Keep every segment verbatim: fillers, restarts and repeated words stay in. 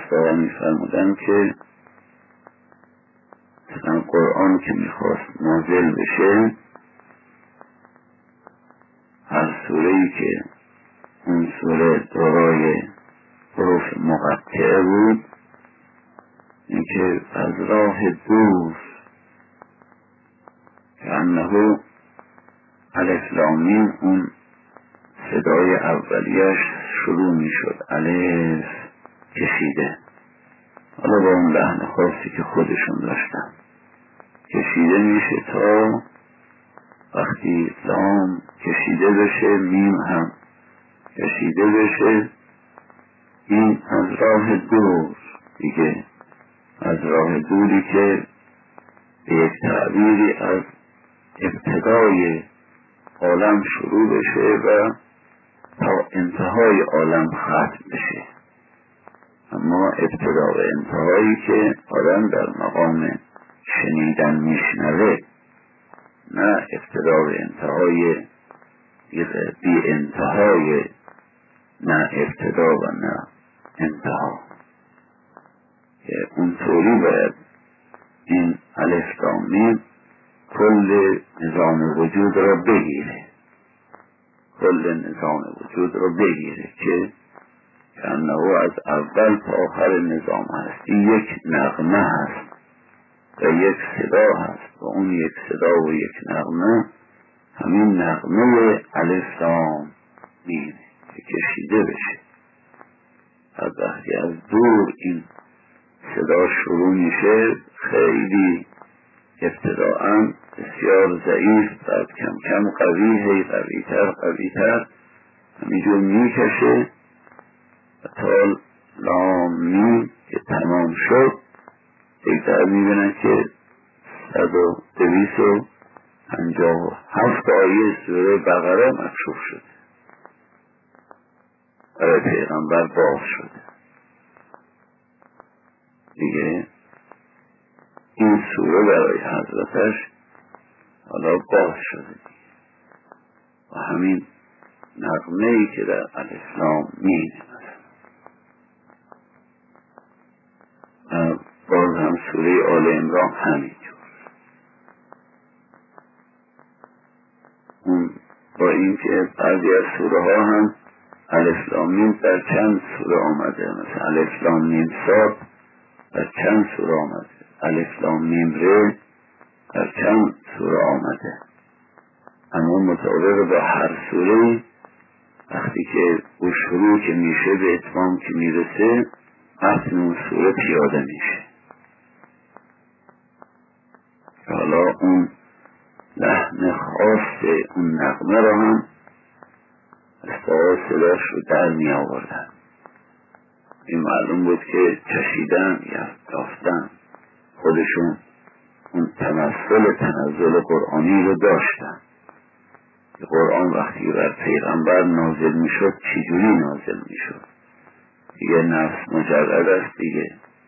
اسلامی می‌فرمودند که مثلا قرآن که میخواست نازل بشه، هر سوره‌ای که اون سوره دارای حروف مقطعه بود، این که از راه دور که انه الف لام میم، اون صدای اولیش شروع میشد الف کشیده، حالا با اون لحن خاصی که خودشون داشتن کشیده میشه تا وقتی لام کشیده بشه میم هم کشیده بشه. این از راه دور دیگه، از راه دوری که به یک تعبیری از ابتدای عالم شروع بشه و تا انتهای عالم ختم بشه. اما ابتدا و انتهایی که آدم در مقام شنیدن میشنوه، نه ابتدا و انتهای بی انتهای، نه ابتدا و نه انتها، که اونطوری باید این الف لام میم کل نظام وجود را بگیره، کل نظام وجود را بگیره که انه از اول تا آخر نظام هست. این یک نغمه هست و یک صدا هست و اون یک صدا و یک نغمه همین نغمه الف لام میم که کشیده بشه. از وقتی از دور این صدا شروع میشه، خیلی ابتداءً بسیار ضعیف، بعد کم کم قوی، هی قوی تر قوی تر همینجور میکشه تا لام میم که تمام شد. یک در میبینن که صد و دویست و پنجاه و هفت آیه سوره بقره مکشوف شده، برای پیغمبر باز شده دیگه. این سوره برای حضرتش حالا باز شده و همین نغمه‌ای که در الف لام میم. باز هم سوره آل عمران همینجور. اون با این که بعضی از سوره ها هم الف لام میم در چند سوره آمده، مثل الف لام میم صاد در چند سوره آمده، الف لام میم ر در چند سوره آمده. اما مطابق با هر سوره وقتی که او شروع که میشه به اتمام که میرسه، متن اون سوره پیاده میشه. حالا اون لحن خاص اون نغمه را هم استعاده صداش رو در می آوردن. این معلوم بود که چشیدن یا یافتن خودشون اون تمثل تنزل قرآنی رو داشتن. قرآن وقتی بر پیغمبر نازل می شد چجوری نازل می شد؟ دیگه نفس مجرد است دیگه،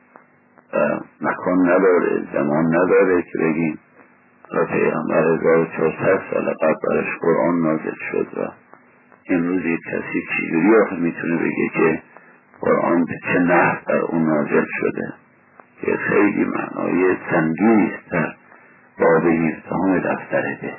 مکان نداره، زمان نداره که بگیم و پیغمبر هزار و چهارصد سال قبل برش قرآن نازل شد و امروز یک کسی چجوری آخه میتونه بگه که قرآن به چه نحو در اون نازل شده، که خیلی معنای سنگینی است در باب هفدهم دفتر ده.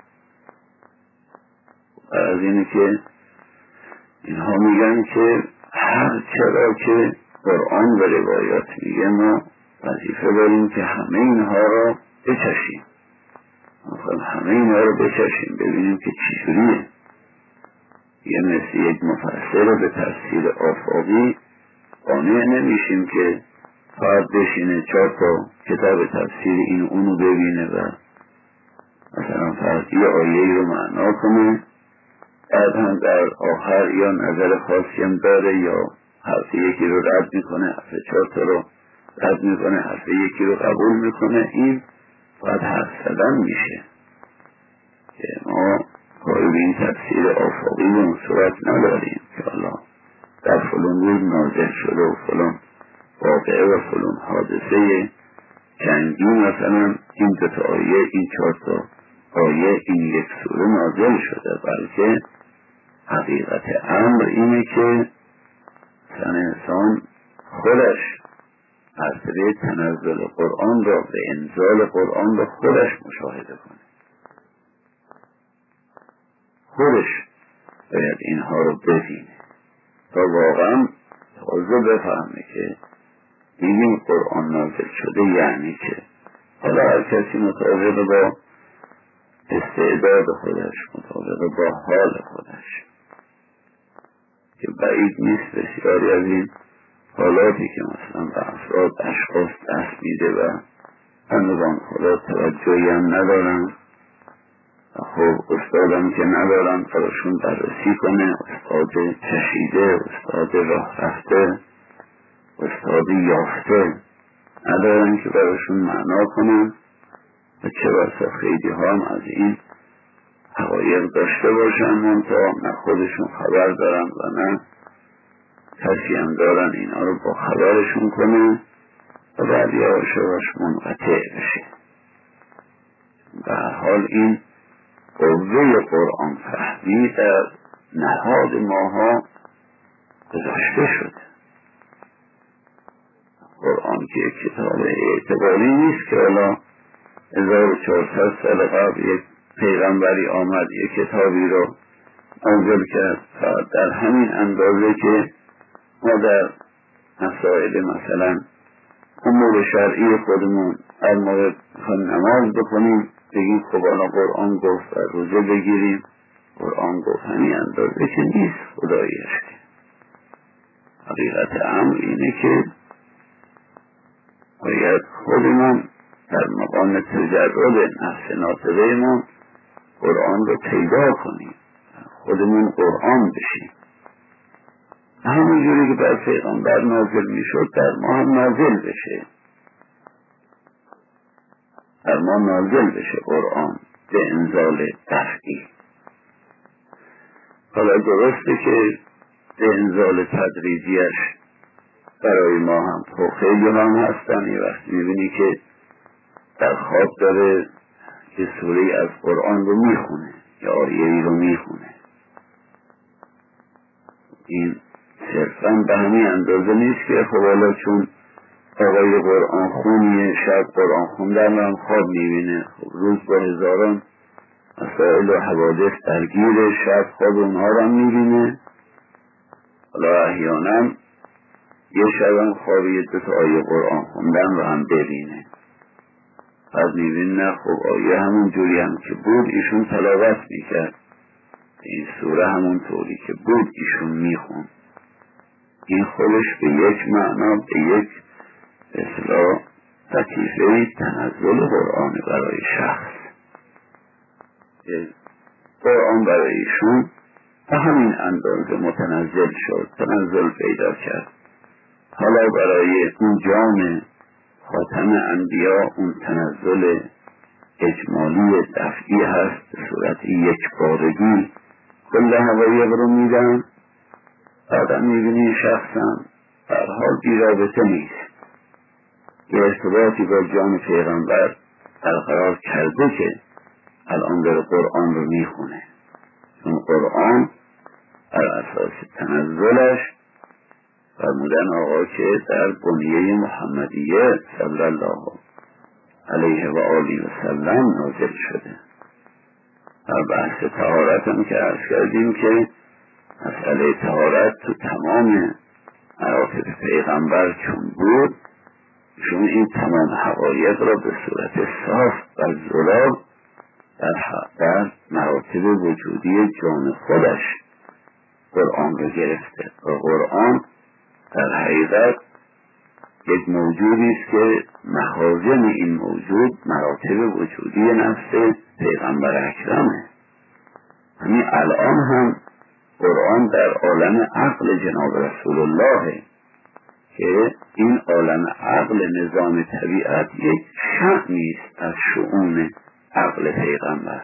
و از اینه که اینها میگن که هر چرا که قرآن و روایات میگه ما وظیفه داریم که همه اینها را بچشیم، ما همه اینها را بچشیم ببینیم که چجوریه. یه مثل یک مفسر به تفسیر آفاقی قانع نمیشیم که فرد بشینه چهار تا کتاب تفسیر این اونو ببینه و مثلا فرد یه آیه رو معنا کنه، بعد هم در آخر یا نظر خاصی هم داره یا حرف یکی رو رد میکنه، حرف چهار تا رو رد میکنه، حرف یکی رو قبول میکنه. این باید حرف زدن میشه که ما کاری به این تفسیر آفاقی به اون صورت نداریم که الله در فلان روز نازل شده و فلان واقعه و فلان حادثه جنگی مثلا این دو تا آیه، این چهار تا آیه این یک سوره نازل شده، بلکه حقیقت امر اینه که مثلا انسان خودش مرتبه تنزل قرآن را و انزال قرآن را خودش مشاهده کنه. خودش باید اینها رو ببینه تا واقعا تازه بفهمه که این قرآن نازل شده یعنی چه. حالا هر کسی مطابق با استعداد خودش، مطابق با حال خودش، که بعید نیست بسیاری از این حالاتی که مثلا به افراد اشخاص دست میده و بندگان خدا توجهی هم ندارن و خب استادم که ندارن براشون بررسی کنه، استاد چشیده، استاد راه رفته، استاد یافته ندارن که براشون معنا کنن و چه بسا خیلی ها هم از این حقایق داشته باشن منتها نه خودشون خبر دارن و نه کسی هم دارن اینا رو با خبرشون کنه و بعد یواش یواش منقطع بشه. به هر حال این قوه قرآن فهمی در نهاد ماها گذاشته شده. قرآن که یک کتاب اعتباری نیست که حالا هزار و چهارصد سال قبل یک پیغمبری آمد یک کتابی رو نازل کرد و در همین اندازه که ما در مسائل مثلا امور شرعی خودمون هر موقع نماز بکنیم بگیم خب حالا قرآن گفت و روزه بگیریم، قرآن گفت، همین اندازه که نیست خداییش. حقیقت امر اینه که باید خودمون در مقام تجرد نفس ناطقه ما قرآن رو پیدا کنیم، خودمون قرآن بشیم. همون جوری که بر پیغمبر نازل می شد در ما هم نازل بشه، در ما نازل بشه قرآن به انزال دفعی. حالا درسته که به انزال تدریجیش برای ما هم خیلی هم هستن. یه وقتی میبینی که در خواب داره که سوره از قرآن رو میخونه یا آیه‌ای رو میخونه، این صرفا به همین اندازه نیست که خب حالا چون آقای قرآن خونیه شب قرآن خوندن هم خواب میبینه، خب روز با هزاران مسائل و حوادث درگیر، شب خواب اونها رو هم میبینه. حالا احیانا یه شب هم خوابی دو تا آیه قرآن خوندن رو هم ببینه، بعد میبینه خب آیه همون جوری هم که بود ایشون تلاوت میکرد، این سوره همون طوری که بود ایشون میخوند. این خودش به یک معنا به یک اصلاح لطیفه تنزل قرآن برای شخص، قرآن برای ایشون به همین اندازه متنزل شد، تنزل پیدا کرد. حالا برای اون جان خاتم انبیا اون تنزل اجمالی دفعی هست، به صورت یک بارگی کل حقایق رو میدن. بعدا میبینی شخصم در حال بی رابطه نیست، یه ارتباطی با جان پیغمبر برقرار کرده که الان داره قرآن رو میخونه، چون قرآن بر اساس تنزلش فرمودن آقا که در بنیه محمدیه صلی الله علیه و آله و سلم نازل شده. در بحث طهارت هم که عرض کردیم که مسئله طهارت تو تمام مراتب پیغمبر چون بود، چون این تمام حقایق را به صورت صاف و زلال در, در مراتب وجودی جان خودش قرآن رو گرفته و قرآن در حقیقت یک موجودی است که مخازن این موجود مراتب وجودی نفس پیغمبر اکرمه. همین الان هم قرآن در عالم عقل جناب رسول الله که این عالم عقل نظام طبیعت یک شأنی است از شؤون عقل پیغمبر،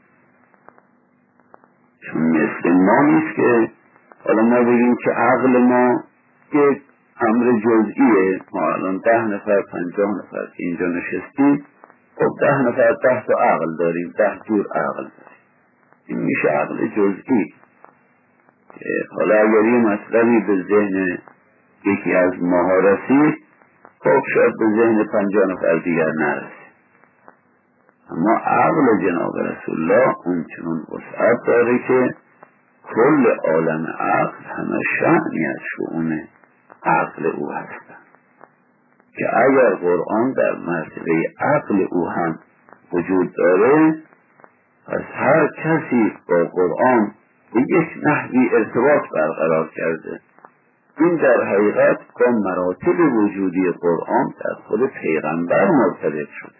چون مثل ما نیست که حالا ما بگیم که عقل ما یک امر جزئیه، ما الان ده نفر پنجاه نفر که اینجا نشستیم، خب ده نفر ده تا عقل داریم، ده جور عقل داریم، این میشه عقل جزئی. حالا اگر یه مطلبی به ذهن یکی از ماها رسید، خب شاید به ذهن پنجاه نفر دیگر نرسید. اما عقل جناب رسول الله اون چنون وسعت داره که کل عالم عقل همه شأنی از شؤون عقل او هستند، که اگر قرآن در مرتبه عقل او هم وجود داره، از هر کسی با قرآن به یک نحوی ارتباط برقرار کرده. این در حقیقت با مراتب وجودی قرآن در خود پیغمبر مرتبط شده.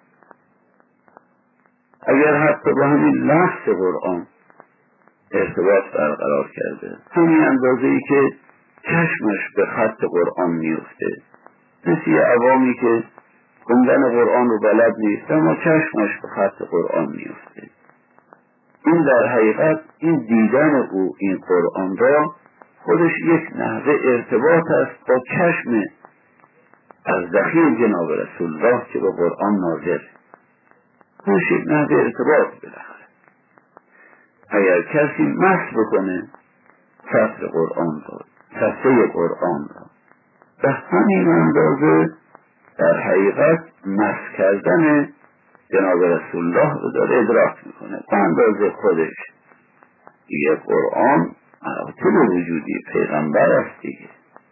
اگر حتی با همین لفظ قرآن ارتباط برقرار کرده، همین اندازه‌ای که چشمش به خط قرآن میفته، مثل عوامی که خوندن قرآن رو بلد نیست اما چشمش به خط قرآن میفته، این در حقیقت این دیدن او این قرآن را خودش یک نحوه ارتباط است با چشم از دخیل جناب رسول الله که به قرآن ناظر، خودش یک نحوه ارتباط بالاخره. اگر کسی مس بکنه سطر قرآن را، صفحه قرآن را، به همین اندازه در حقیقت مس کردن جناب رسول الله رو داره ادراک میکنه. به اندازه خودش دیگه قرآن مراتب وجودی پیغمبر است دیگه،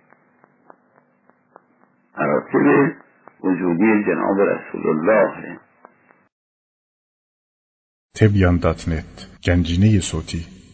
مراتب وجودی جناب رسول الله. تبیان دات نت، گنجینه صوتی.